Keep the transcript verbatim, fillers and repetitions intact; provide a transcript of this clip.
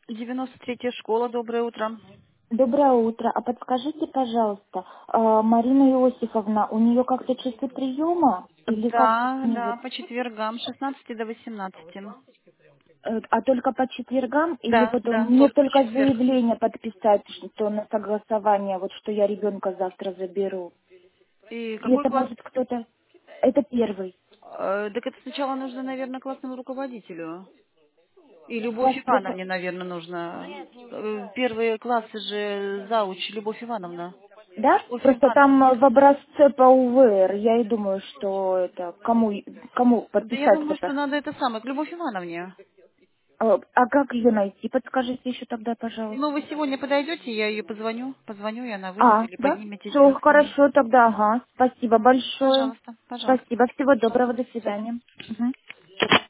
девяносто третья школа, доброе утро. Доброе утро. А подскажите, пожалуйста, а, Марина Иосифовна, у нее как-то часы приема или как Да, мне вот, да, по четвергам, с шестнадцати до восемнадцати. э, а только по четвергам или Да, вот да, мне только в только четверг. заявление подписать, что на согласование, вот что я ребенка завтра заберу? И Или какой это класс? может кто-то? Это первый. Э, так это сначала нужно, наверное, классному руководителю. И Любовь Класс руко- Ивановне, наверное, нужно. Э, Первые классы же зауч Любовь Ивановна. Да? Любовь Просто там Ивановна. э, в образце по У В Р, я и думаю, что это кому, кому Да я подписать думаю, что это. надо это самое, к Любовь Ивановне. А а как ее найти? Подскажите еще тогда, Ну, вы пожалуйста. сегодня подойдете, я ее позвоню, позвоню, и она выйдет А, или да? подниметесь Все, там с ней. хорошо тогда, ага. Спасибо большое. Пожалуйста, пожалуйста. Спасибо, всего доброго, до свидания. Мгм.